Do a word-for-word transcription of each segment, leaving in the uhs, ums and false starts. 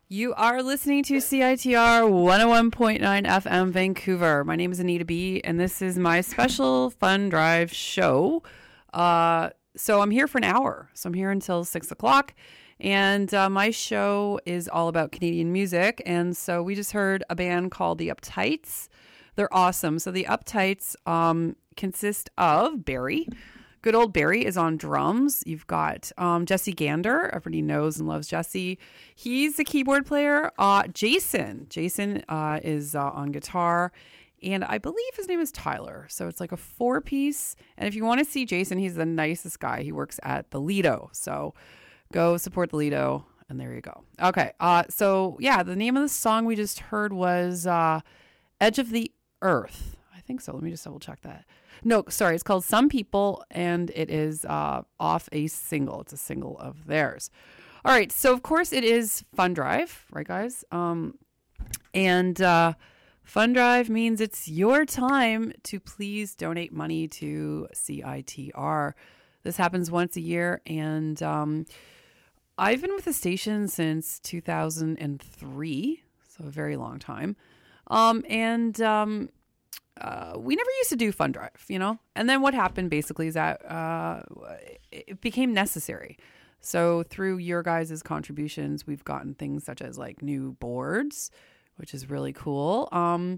You are listening to C I T R one oh one point nine F M Vancouver. My name is Anita B, and this is my special Fun Drive show. Uh, so I'm here for an hour. So I'm here until six o'clock. And uh, my show is all about Canadian music. And so we just heard a band called The Uptights. They're awesome. So The Uptights um, consist of Barry. Good old Barry is on drums. You've got um, Jesse Gander. Everybody knows and loves Jesse. He's the keyboard player. Uh, Jason. Jason uh, is uh, on guitar. And I believe his name is Tyler. So it's like a four piece. And if you want to see Jason, he's the nicest guy. He works at the Lido. So go support the Lido. And there you go. Okay. Uh, so yeah, the name of the song we just heard was uh, Edge of the Earth. I think so. Let me just double check that. No, sorry. It's called Some People, and it is uh, off a single. It's a single of theirs. All right. So, of course, it is Fun Drive, right, guys? Um, and uh, Fun Drive means it's your time to please donate money to C I T R. This happens once a year, and um, I've been with the station since two thousand three, so a very long time. Um, and... Um, Uh, we never used to do Fun Drive, you know? And then what happened basically is that uh, it became necessary. So through your guys' contributions, we've gotten things such as like new boards, which is really cool. Um,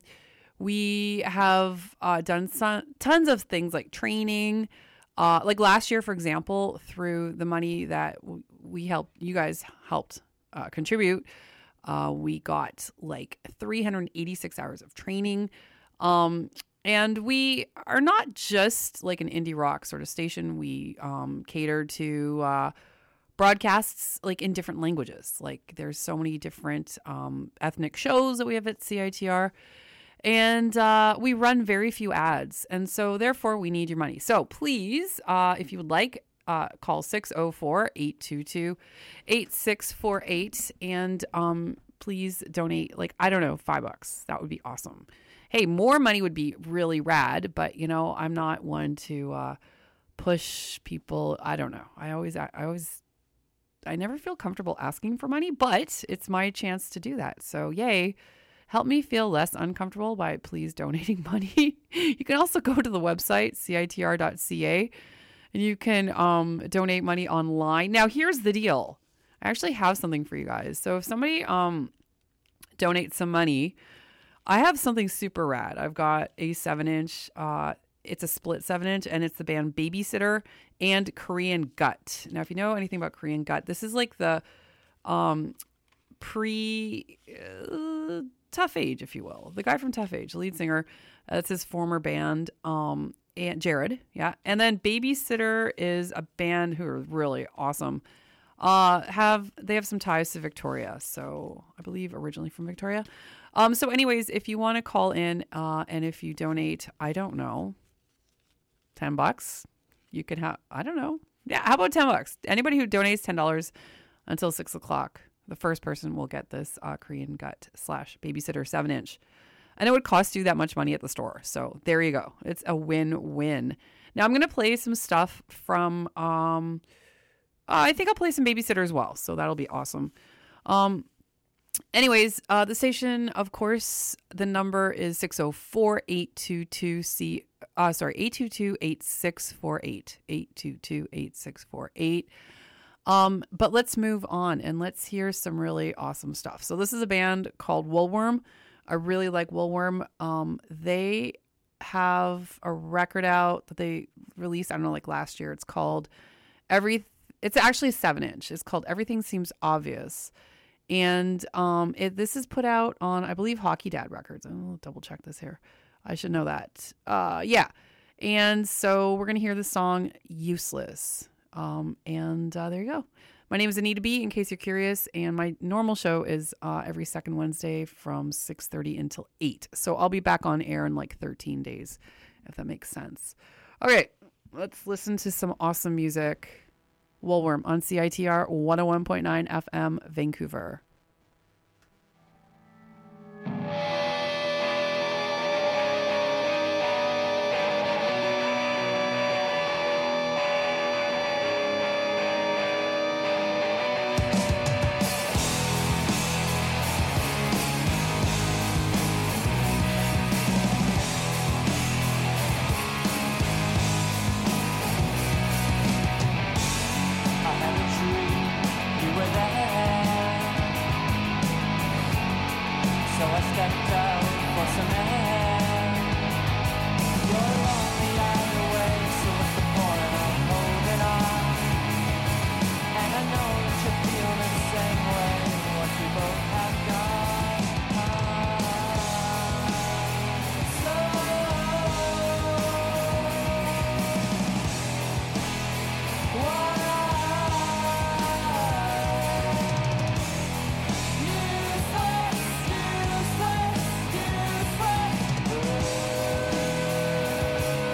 we have uh, done some, tons of things like training. Uh, like last year, for example, through the money that w- we helped, you guys helped uh, contribute, uh, we got like three hundred eighty-six hours of training. Um, and we are not just like an indie rock sort of station. We, um, cater to, uh, broadcasts like in different languages. Like there's so many different, um, ethnic shows that we have at C I T R, and, uh, we run very few ads. And so therefore we need your money. So please, uh, if you would like, uh, call six oh four, eight two two, eight six four eight and, um, please donate like, I don't know, five bucks. That would be awesome. Hey, more money would be really rad, but you know, I'm not one to uh, push people. I don't know. I always, I always, I never feel comfortable asking for money, but it's my chance to do that. So yay, help me feel less uncomfortable by please donating money. You can also go to the website, C I T R dot C A, and you can um, donate money online. Now, here's the deal. I actually have something for you guys. So if somebody um, donates some money, I have something super rad. I've got a seven inch, uh, it's a split seven inch, and it's the band Babysitter and Korean Gut. Now, if you know anything about Korean Gut, this is like the um, pre uh, Tough Age, if you will. The guy from Tough Age, the lead singer, that's his former band, um, and Jared. Yeah. And then Babysitter is a band who are really awesome. Uh, have they have some ties to Victoria. So I believe originally from Victoria. Um, so anyways, if you want to call in, uh, and if you donate, I don't know, ten bucks, you can have, I don't know. Yeah. How about ten bucks? Anybody who donates ten dollars until six o'clock, the first person will get this, uh, Korean Gut slash Babysitter seven inch. And it would cost you that much money at the store. So there you go. It's a win-win. Now I'm going to play some stuff from, um, Uh, I think I'll play some Babysitter as well, so that'll be awesome. Um, anyways, uh, the station, of course, the number is six oh four, eight two two, C, uh, sorry, eight two two, eight six four eight, eight two two, eight six four eight. Um, but let's move on and let's hear some really awesome stuff. So this is a band called Woolworm. I really like Woolworm. Um, they have a record out that they released, I don't know, like last year. It's called Everything. It's actually a seven inch. It's called Everything Seems Obvious. And um, it, this is put out on, I believe, Hockey Dad Records. I'll double check this here. I should know that. Uh, yeah. And so we're going to hear the song Useless. Um, and uh, there you go. My name is Anita B, in case you're curious. And my normal show is uh, every second Wednesday from six thirty until eight. So I'll be back on air in like thirteen days, if that makes sense. Okay, let's listen to some awesome music. Woolworm on C I T R one oh one point nine F M Vancouver. I stepped out for some air. You're lonely either way, so what's the point of holding on? And I know that you feel the same way once we both have gone. So useless, useless, useless.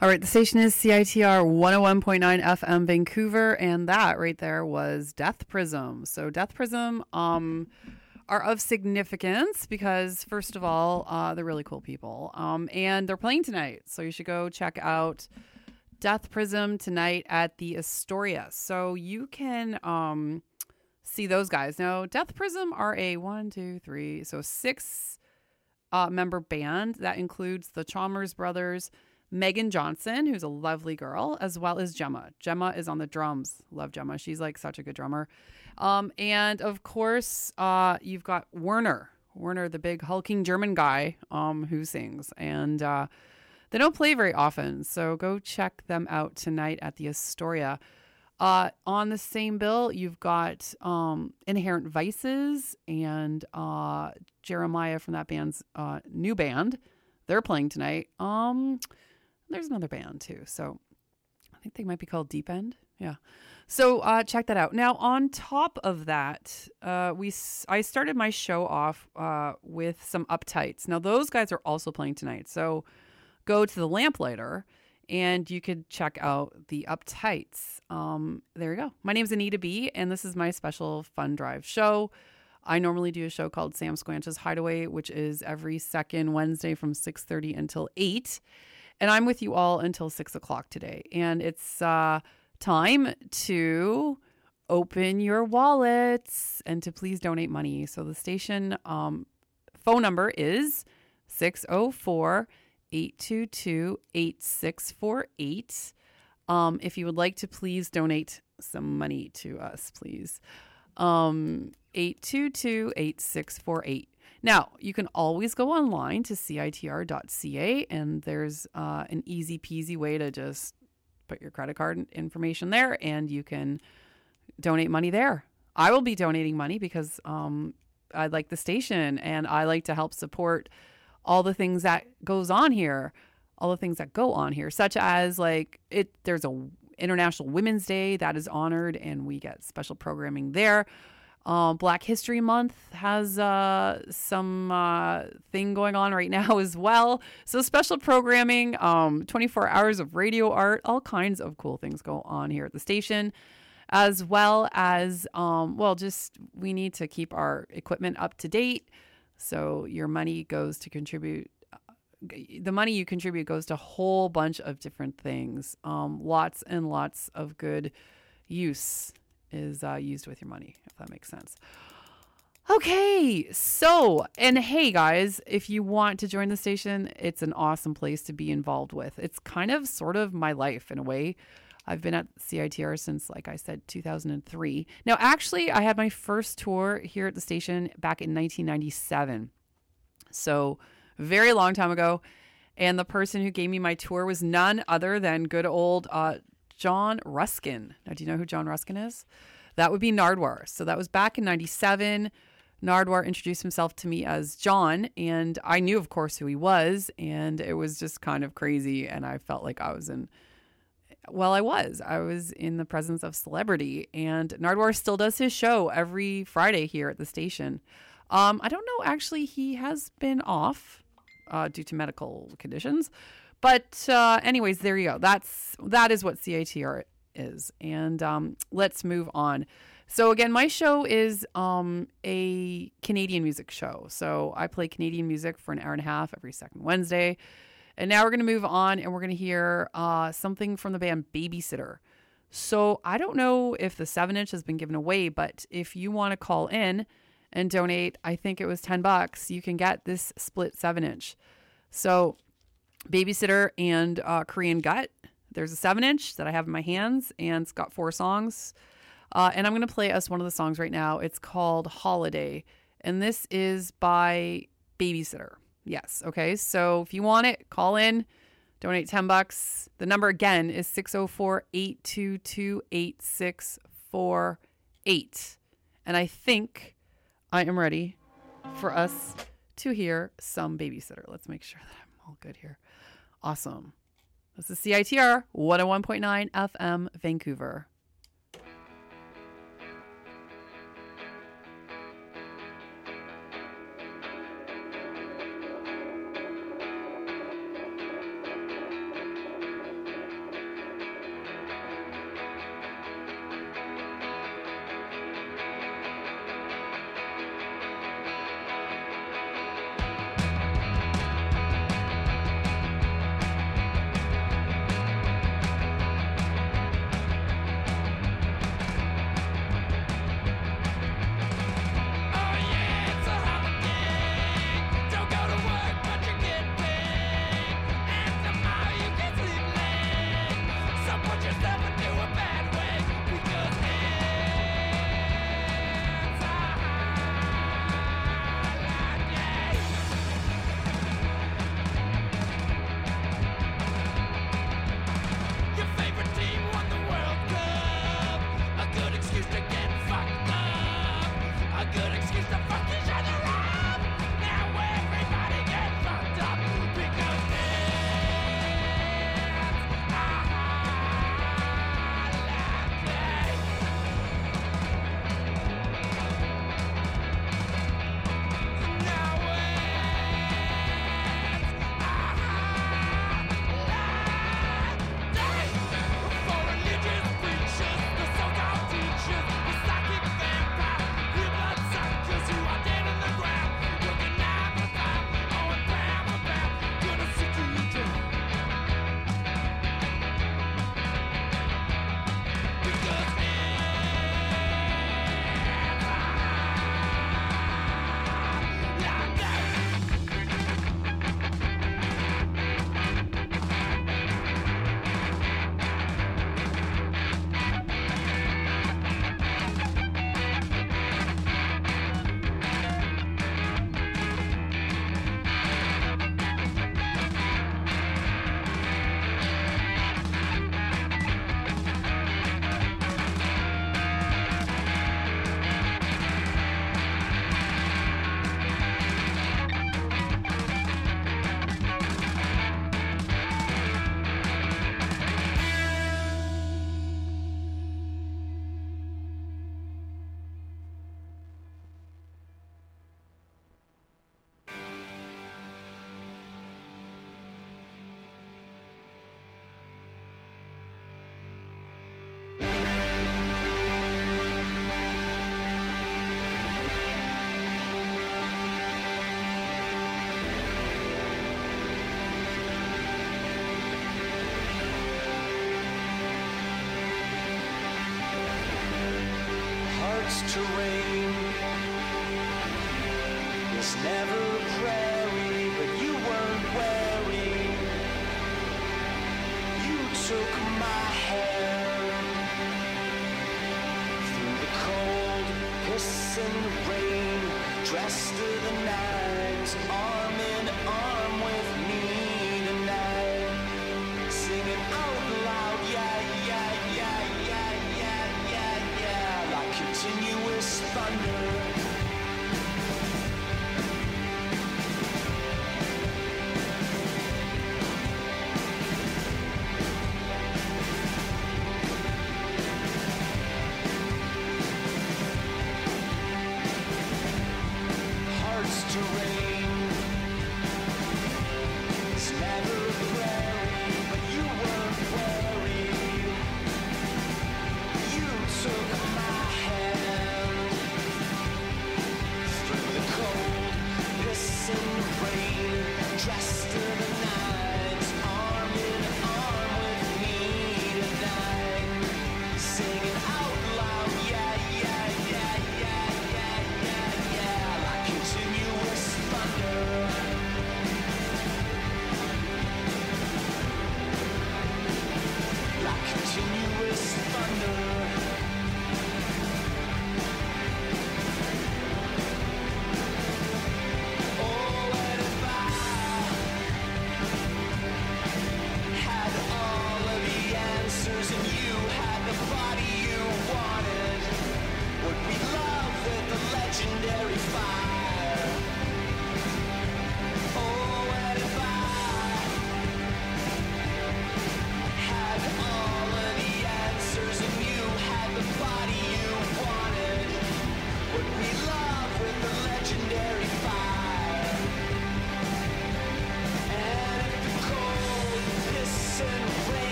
All right, the station is C I T R one oh one point nine F M Vancouver, and that right there was Death Prism. So Death Prism um, are of significance because, first of all, uh, they're really cool people, um, and they're playing tonight. So you should go check out Death Prism tonight at the Astoria. So you can um, see those guys. Now, Death Prism are a one, two, three, so six uh, member band that includes the Chalmers brothers, Megan Johnson, who's a lovely girl, as well as Gemma. Gemma is on the drums. Love Gemma. She's like such a good drummer. Um, and of course, uh, you've got Werner. Werner, the big hulking German guy um, who sings. And uh, they don't play very often, so go check them out tonight at the Astoria. Uh, on the same bill, you've got um, Inherent Vices and uh, Jeremiah from that band's uh, new band. They're playing tonight. Um... There's another band too. So I think they might be called Deep End. Yeah. So uh, check that out. Now, on top of that, uh, we I started my show off uh, with some Uptights. Now, those guys are also playing tonight. So go to the Lamplighter and you could check out the Uptights. Um, there you go. My name's Anita B, and this is my special Fun Drive show. I normally do a show called Sam Squanch's Hideaway, which is every second Wednesday from six thirty until eight. And I'm with you all until six o'clock today. And it's uh, time to open your wallets and to please donate money. So the station um, phone number is six oh four, eight two two, eight six four eight. Um, if you would like to please donate some money to us, please. Um, eight two two, eight six four eight. Now, you can always go online to C I T R dot C A, and there's uh, an easy peasy way to just put your credit card information there, and you can donate money there. I will be donating money because um, I like the station, and I like to help support all the things that goes on here, all the things that go on here, such as like it. There's a International Women's Day that is honored, and we get special programming there. Um, Black History Month has uh, some uh, thing going on right now as well. So special programming, um, twenty-four hours of radio art, all kinds of cool things go on here at the station, as well as, um, well, just we need to keep our equipment up to date. So your money goes to contribute. The money you contribute goes to a whole bunch of different things. Um, lots and lots of good use is uh, used with your money, if that makes sense. Okay, so, and hey guys, if you want to join the station, it's an awesome place to be involved with. It's kind of sort of my life in a way. I've been at C I T R since, like I said, two thousand three. Now, actually, I had my first tour here at the station back in nineteen ninety-seven. So, very long time ago. And the person who gave me my tour was none other than good old uh, John Ruskin. Now, do you know who John Ruskin is? That would be Nardwuar. So that was back in ninety-seven. Nardwuar introduced himself to me as John, and I knew, of course, who he was, and it was just kind of crazy, and I felt like I was in, well, I was. I was in the presence of celebrity, and Nardwuar still does his show every Friday here at the station. Um, I don't know, actually, he has been off uh, due to medical conditions. But uh, anyways, there you go. That's that is what C I T R is. And um, let's move on. So again, my show is um, a Canadian music show. So I play Canadian music for an hour and a half every second Wednesday. And now we're going to move on and we're going to hear uh, something from the band Babysitter. So I don't know if the seven inch has been given away, but if you want to call in and donate, I think it was ten bucks, you can get this split seven inch. So Babysitter and uh, Korean Gut. There's a seven inch that I have in my hands, and it's got four songs. Uh, and I'm going to play us one of the songs right now. It's called Holiday, and this is by Babysitter. Yes. Okay. So if you want it, call in, donate ten bucks. The number again is six oh four, eight two two, eight six four eight. And I think I am ready for us to hear some Babysitter. Let's make sure that I'm all good here. Awesome. This is C I T R one oh one point nine F M Vancouver. hearts to rain. There's never a prairie, but you weren't wary. You took my hair through the cold, hissing rain, dressed to the nines, arm in arm with me tonight, singing out loud, yeah, yeah, yeah, yeah, yeah, yeah, yeah, like continuous thunder. To rain,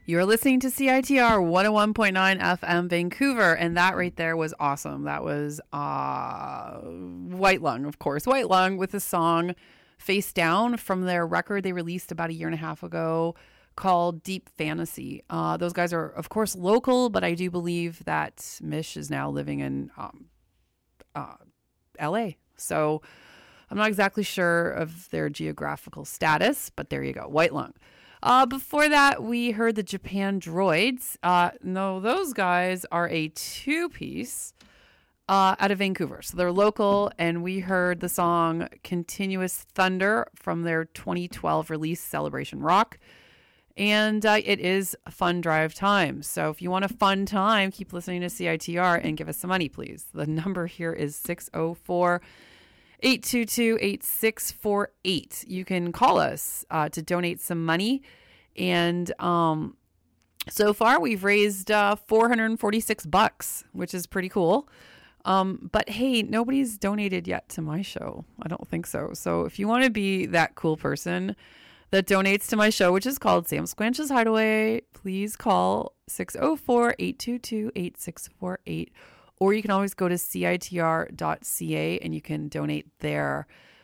You're listening to C I T R one oh one point nine F M Vancouver, and that right there was awesome. That was uh, White Lung, of course. White Lung with the song Face Down from their record they released about a year and a half ago called Deep Fantasy. Uh, those guys are, of course, local, but I do believe that Mish is now living in um, uh, L A. So I'm not exactly sure of their geographical status, but there you go. White Lung. Uh, before that, we heard the Japan Droids. Uh, no, those guys are a two-piece uh, out of Vancouver. So they're local, and we heard the song Continuous Thunder from their twenty twelve release, Celebration Rock. And uh, it is a fun drive time. So if you want a fun time, keep listening to C I T R and give us some money, please. The number here is six oh four, eight two two, eight six four eight. You can call us uh, to donate some money. And um, so far we've raised uh, four hundred forty-six bucks, which is pretty cool. Um, but hey, nobody's donated yet to my show. I don't think so. So if you want to be that cool person that donates to my show, which is called Sam Squanch's Hideaway, please call six oh four, eight two two, eight six four eight. Or you can always go to C I T R dot C A and you can donate there.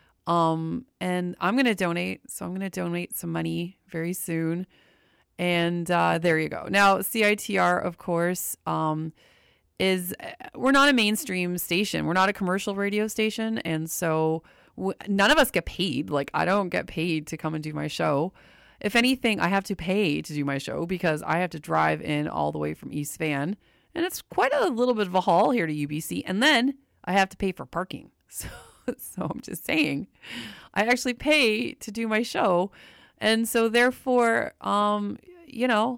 Um, and I'm going to donate. So I'm going to donate some money very soon. And uh, there you go. Now, C I T R, of course, um, is we're not a mainstream station. We're not a commercial radio station. And so w- none of us get paid. Like, I don't get paid to come and do my show. If anything, I have to pay to do my show because I have to drive in all the way from East Van. And it's quite a little bit of a haul here to U B C. And then I have to pay for parking. So, so I'm just saying, I actually pay to do my show. And so therefore, um, you know,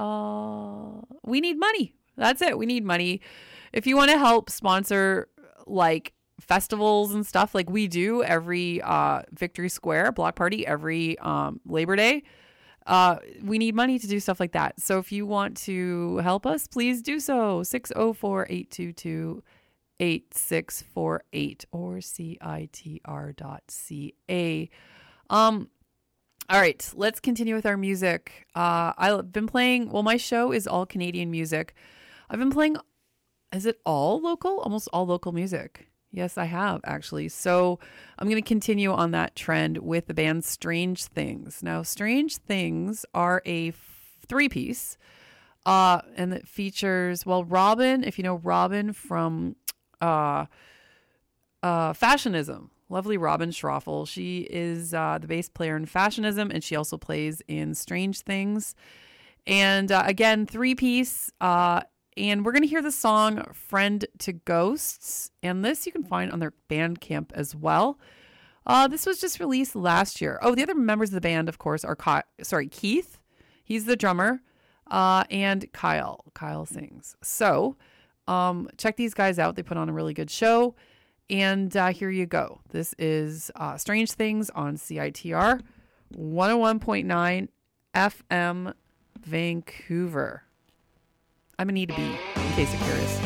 uh, we need money. That's it. We need money. If you want to help sponsor like festivals and stuff like we do every uh, Victory Square block party, every um, Labor Day, Uh, we need money to do stuff like that. So if you want to help us, please do so. six oh four, eight two two, eight six four eight or C I T R dot C A. Um, all right, let's continue with our music. Uh, I've been playing, well, my show is all Canadian music. I've been playing, is it all local? Almost all local music. Yes, I have, actually. So I'm going to continue on that trend with the band Strange Things. Now, Strange Things are a f- three-piece, uh, and it features, well, Robin, if you know Robin from uh, uh, Fashionism, lovely Robin Schroffel. She is uh, the bass player in Fashionism, and she also plays in Strange Things. And uh, again, three-piece, uh, and we're going to hear the song Friend to Ghosts. And this you can find on their Bandcamp as well. Uh, this was just released last year. Oh, the other members of the band, of course, are Ky- sorry, Keith. He's the drummer. Uh, and Kyle. Kyle sings. So um, check these guys out. They put on a really good show. And uh, here you go. This is uh, Strange Things on C I T R one oh one point nine F M Vancouver. I'm Anita B, in case you're curious.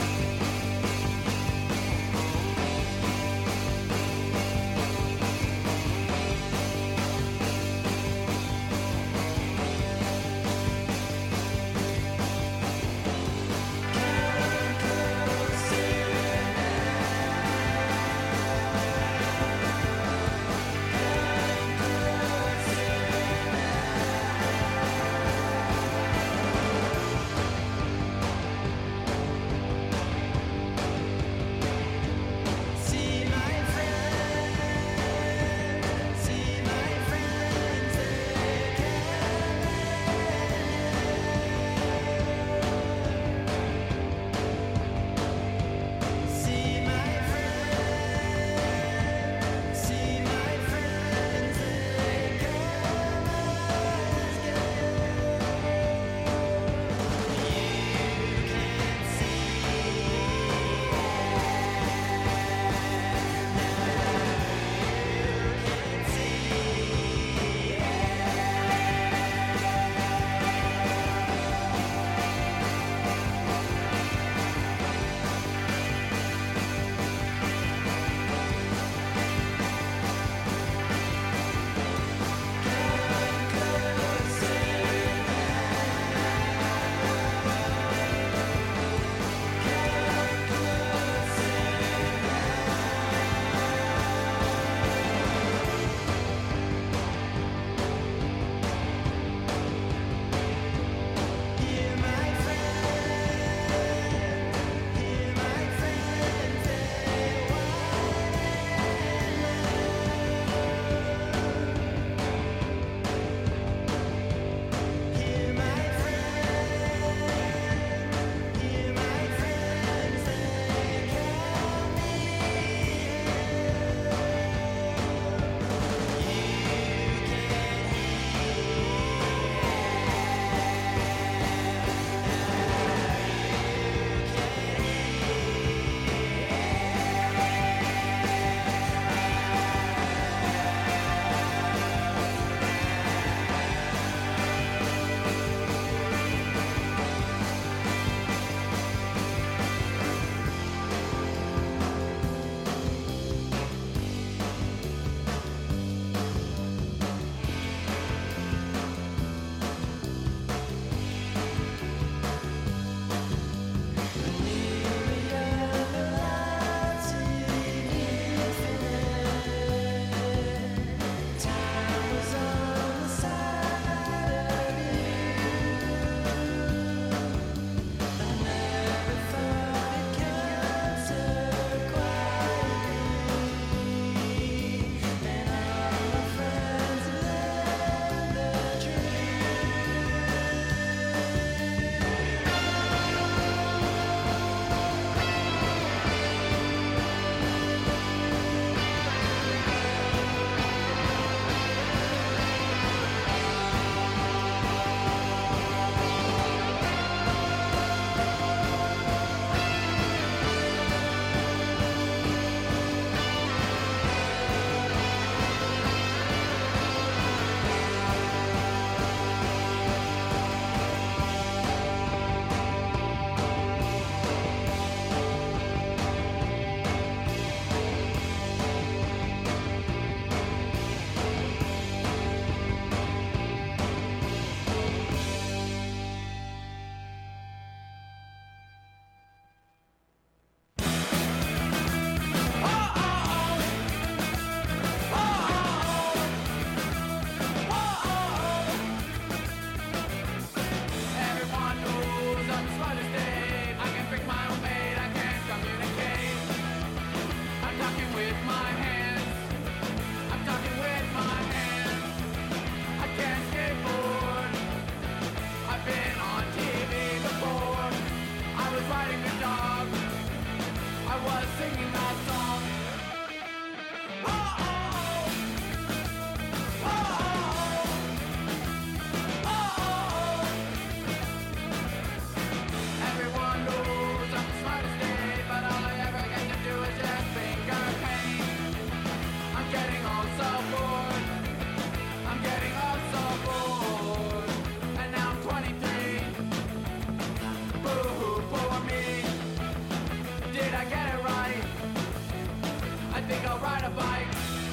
Thank dog. I was singing that song. Oh, oh, oh. Oh, oh, oh. Everyone knows I'm the smartest kid, but all I ever get to do is just finger paint. I'm getting all so bored. I'm getting all so bored. And now I'm twenty-three. Boo-hoo, poor me. Did I get it right? I think I'll ride a bike.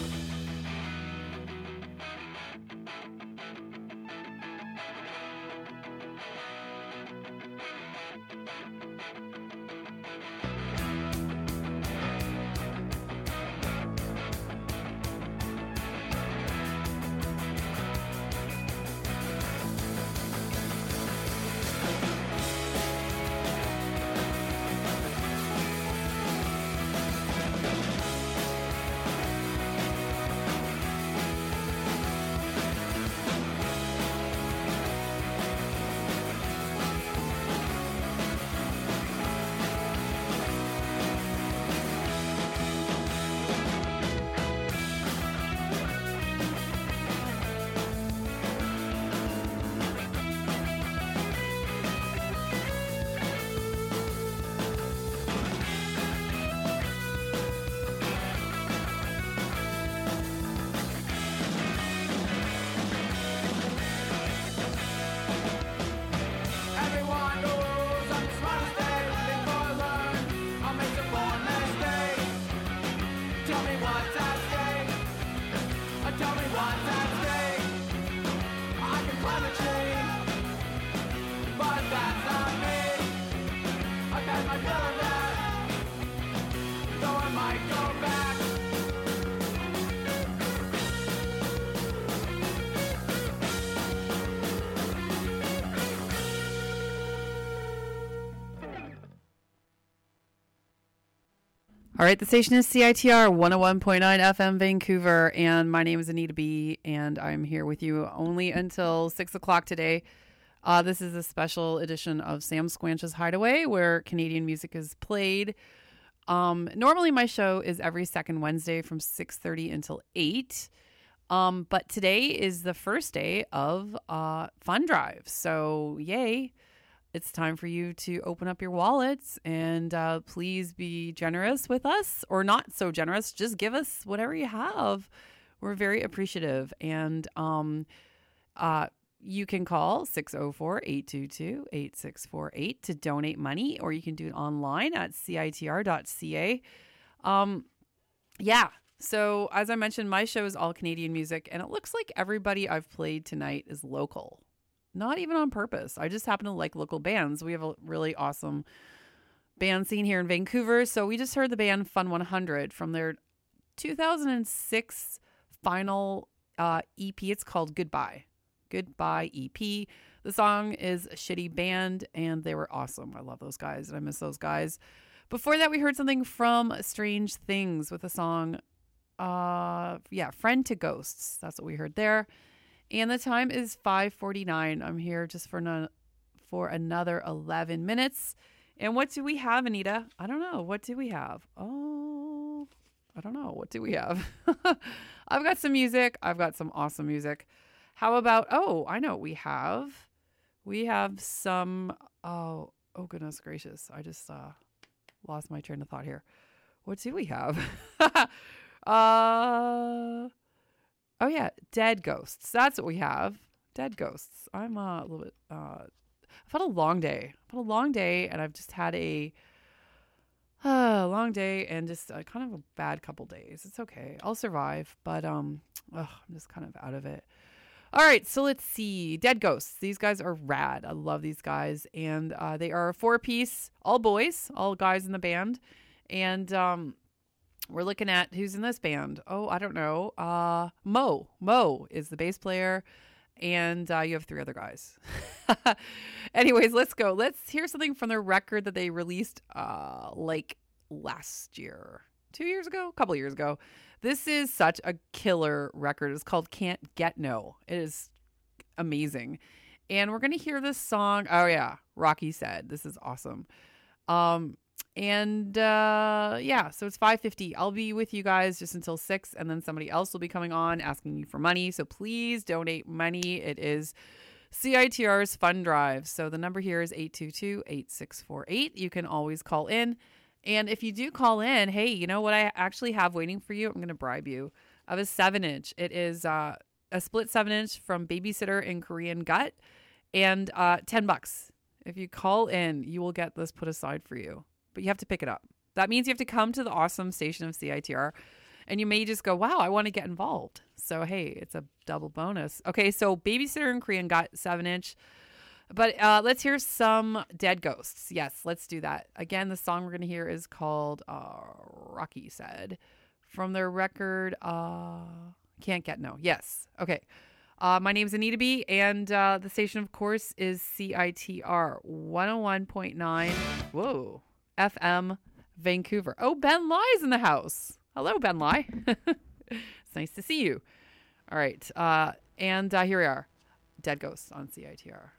Everyone knows I'm the smartest kid. Before I learn, I'll make some more mistakes. Tell me what's at stake. Uh, Tell me what's at stake. I can climb a tree, but that's not me. I've had my fill of that, though I might go back. All right, the station is C I T R one oh one point nine F M Vancouver, and my name is Anita B, and I'm here with you only until six o'clock today. Uh, this is a special edition of Sam Squanch's Hideaway, where Canadian music is played. Um, normally, my show is every second Wednesday from six thirty until eight, um, but today is the first day of uh, Fun Drive, so yay. It's time for you to open up your wallets and uh, please be generous with us, or not so generous. Just give us whatever you have. We're very appreciative. And um, uh, you can call six oh four, eight two two, eight six four eight to donate money, or you can do it online at C I T R dot C A. Um, yeah. So as I mentioned, my show is all Canadian music, and it looks like everybody I've played tonight is local. Not even on purpose. I just happen to like local bands. We have a really awesome band scene here in Vancouver. So we just heard the band Fun one hundred from their two thousand six final uh, E P. It's called Goodbye. Goodbye E P. The song is Shitty Band, and they were awesome. I love those guys, and I miss those guys. Before that, we heard something from Strange Things with a song, uh, yeah, Friend to Ghosts. That's what we heard there. And the time is five forty-nine. I'm here just for no, for another eleven minutes. And what do we have, Anita? I don't know. What do we have? Oh, I don't know. What do we have? I've got some music. I've got some awesome music. How about, oh, I know what we have. We have some, oh, oh goodness gracious. I just uh, lost my train of thought here. What do we have? uh... Oh, yeah. Dead Ghosts. That's what we have. Dead Ghosts. I'm uh, a little bit... Uh, I've had a long day. I've had a long day, and I've just had a uh, long day and just uh, kind of a bad couple days. It's okay. I'll survive, but um, ugh, I'm just kind of out of it. All right, so let's see. Dead Ghosts. These guys are rad. I love these guys, and uh, they are a four-piece, all boys, all guys in the band, and... um. We're looking at who's in this band. Oh, I don't know. Uh, Mo. Mo is the bass player. And uh, you have three other guys. Anyways, let's go. Let's hear something from their record that they released uh, like last year. Two years ago? A couple years ago. This is such a killer record. It's called Can't Get No. It is amazing. And we're going to hear this song. Oh, yeah. Rocky Said. This is awesome. Um, and uh, yeah, so it's five fifty. I'll be with you guys just until six, and then somebody else will be coming on asking you for money. So please donate money. It is C I T R's Fund Drive. So the number here is eight two two, eight six four eight. You can always call in. And if you do call in, hey, you know what I actually have waiting for you? I'm going to bribe you. I have a seven inch. It is uh, a split seven inch from Babysitter in Korean Gut, and uh, ten bucks. If you call in, you will get this put aside for you, but you have to pick it up. That means you have to come to the awesome station of C I T R, and you may just go, wow, I want to get involved. So, hey, it's a double bonus. Okay, so Babysitter in Korean Gut, seven inch. But uh, let's hear some Dead Ghosts. Yes, let's do that. Again, the song we're going to hear is called uh, Rocky Said from their record uh, Can't Get No. Yes. Okay. Uh, my name is Anita B, and uh, the station, of course, is C I T R one oh one point nine. Whoa. F M Vancouver. Oh, Ben Lai's in the house. Hello, Ben Lai. It's nice to see you. All right. Uh, and uh, here we are. Dead Ghosts on C I T R.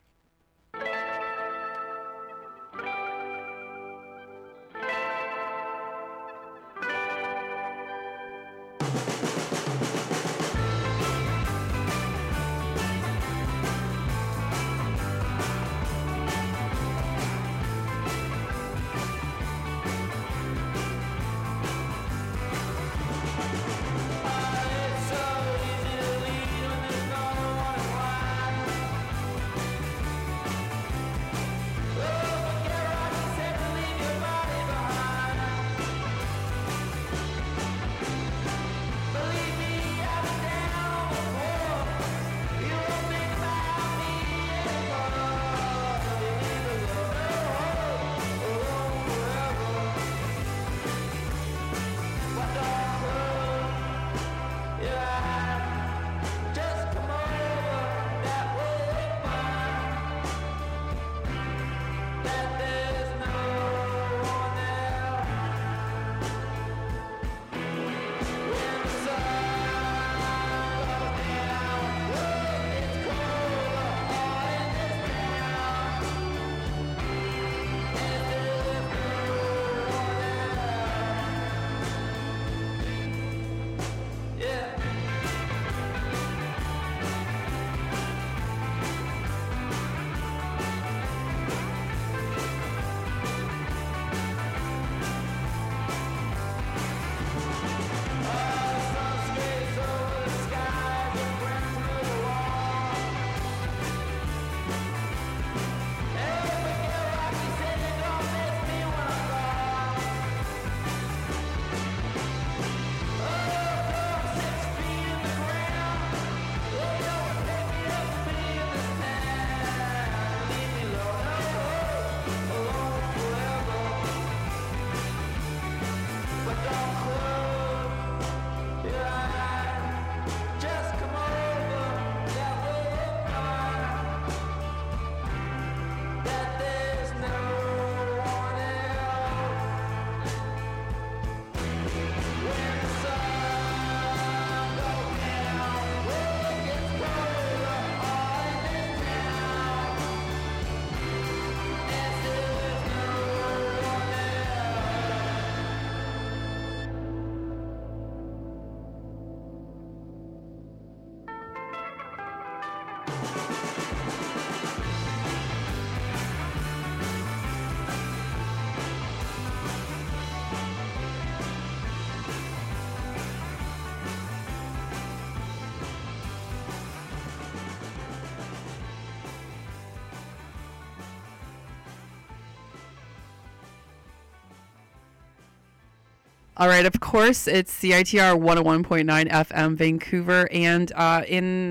All right, of course, it's C I T R one oh one point nine F M Vancouver, and uh,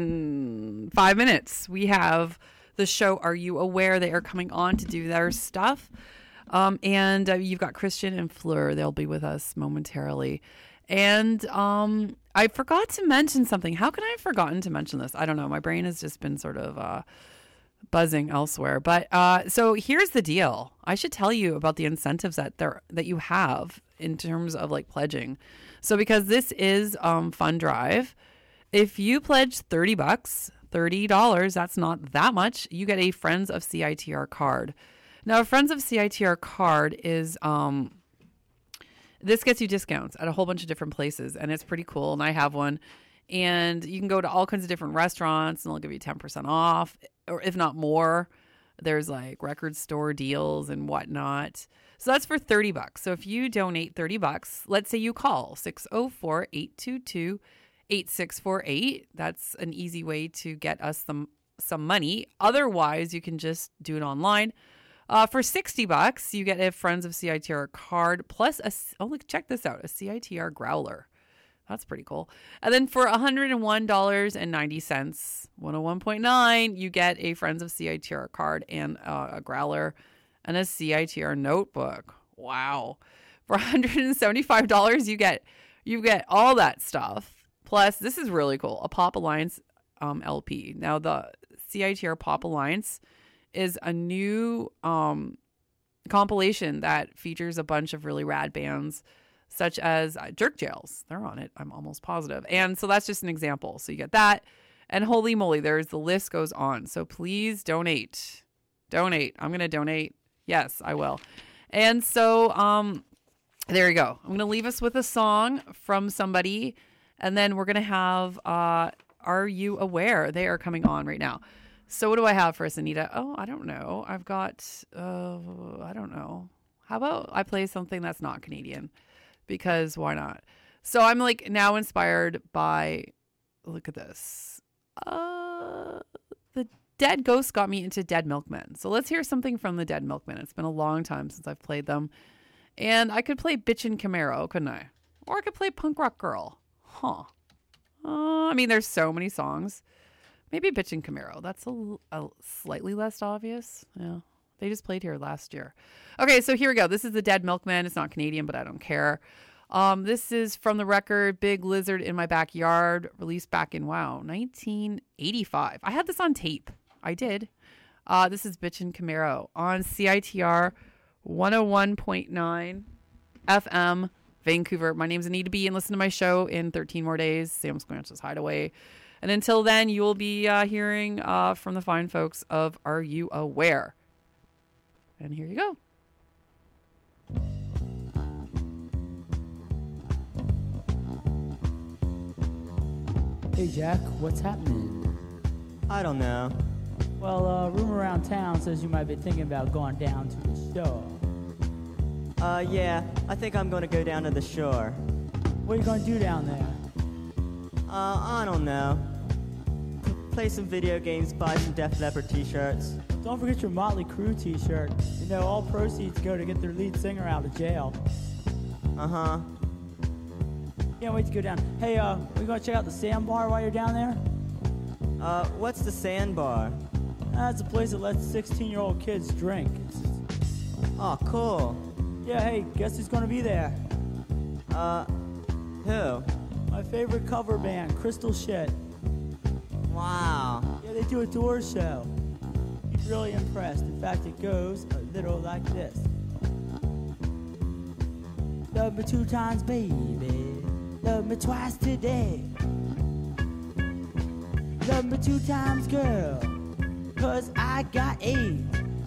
in five minutes, we have the show Are You Aware? They are coming on to do their stuff, um, and uh, you've got Christian and Fleur. They'll be with us momentarily, and um, I forgot to mention something. How can I have forgotten to mention this? I don't know. My brain has just been sort of uh, buzzing elsewhere, but uh, so here's the deal. I should tell you about the incentives that there that you have in terms of like pledging. So because this is um Fund Drive, if you pledge thirty bucks, thirty dollars, that's not that much, you get a Friends of C I T R card. Now, a Friends of C I T R card is um, this gets you discounts at a whole bunch of different places, and it's pretty cool. And I have one, and you can go to all kinds of different restaurants, and they'll give you ten percent off, or if not more. There's like record store deals and whatnot. So that's for thirty bucks. So if you donate thirty bucks, let's say you call six oh four, eight two two, eight six four eight. That's an easy way to get us some, some money. Otherwise, you can just do it online. Uh, for sixty bucks, you get a Friends of C I T R card plus a, oh, look, check this out, a C I T R growler. That's pretty cool. And then for one hundred one dollars and ninety cents, one oh one point nine, you get a Friends of C I T R card and uh, a growler and a C I T R notebook. Wow. For one hundred seventy-five dollars, you get you get all that stuff. Plus, this is really cool, a Pop Alliance um, L P. Now, the C I T R Pop Alliance is a new um, compilation that features a bunch of really rad bands, such as uh, Jerk Jails. They're on it, I'm almost positive. And so that's just an example. So you get that. And holy moly, there's the list goes on. So please donate. Donate. I'm going to donate. Yes, I will. And so um, there you go. I'm going to leave us with a song from somebody. And then we're going to have uh, Are You Aware? They are coming on right now. So what do I have for us, Anita? Oh, I don't know. I've got, uh, I don't know. How about I play something that's not Canadian? Because why not? So I'm like now inspired by, look at this. Uh, the Dead Ghosts got me into Dead Milkmen. So let's hear something from the Dead Milkmen. It's been a long time since I've played them. And I could play Bitchin' Camaro, couldn't I? Or I could play Punk Rock Girl. Huh. Uh, I mean, there's so many songs. Maybe Bitchin' Camaro. That's a, a slightly less obvious. Yeah. They just played here last year. Okay, so here we go. This is the Dead Milkmen. It's not Canadian, but I don't care. Um, this is from the record Big Lizard in My Backyard, released back in, wow, nineteen eighty-five. I had this on tape. I did. Uh, this is Bitchin' Camaro on C I T R one oh one point nine F M, Vancouver. My name's Anita B, and listen to my show in thirteen more days, Sam Squanch's Hideaway. And until then, you will be uh, hearing uh, from the fine folks of Are You Aware? And here you go. Hey Jack, what's happening? I don't know. Well, uh, rumor around town says you might be thinking about going down to the show. Uh, yeah, I think I'm gonna go down to the shore. What are you gonna do down there? Uh, I don't know. Play some video games, buy some Def Leppard t-shirts. Don't forget your Motley Crue t-shirt. You know, all proceeds go to get their lead singer out of jail. Uh-huh. Can't wait to go down. Hey, uh, we gonna check out the Sandbar while you're down there? Uh, what's the Sandbar? That's a place that lets sixteen-year-old kids drink. It's, Oh, cool. yeah, hey, guess who's gonna be there? Uh, who? My favorite cover band, Crystal Shit. Wow. Yeah, they do a Doors show. You'd be really impressed. In fact, it goes a little like this. Love me two times, baby. Love me twice today. Love me two times, girl. Cause I got AIDS.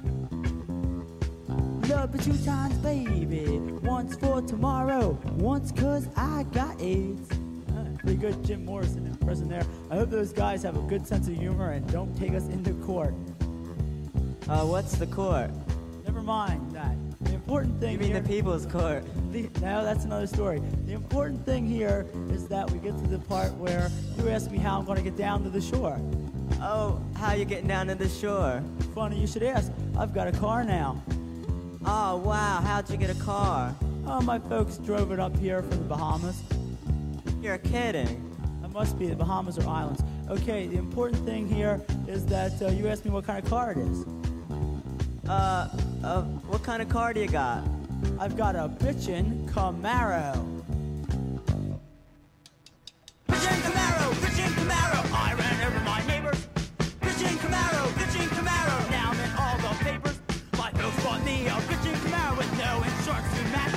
Love me two times, baby. Once for tomorrow. Once cause I got AIDS. Pretty good Jim Morrison impression there. I hope those guys have a good sense of humor and don't take us into court. Uh, what's the court? Never mind that. The important thing You mean here, the People's Court? the, no, that's another story. The important thing here is that we get to the part where you ask me how I'm going to get down to the shore. Oh, how you getting down to the shore? Funny you should ask. I've got a car now. Oh, wow, how'd you get a car? Oh, my folks drove it up here from the Bahamas. You're kidding. It must be the Bahamas or islands. Okay, the important thing here is that uh, you asked me what kind of car it is. Uh, uh, what kind of car do you got? I've got a bitchin' Camaro. Bitchin' Camaro, bitchin' Camaro, I ran over my neighbor. Bitchin' Camaro, bitchin' Camaro, now I'm in all the papers. My folks bought me a bitchin' Camaro with no insurance to match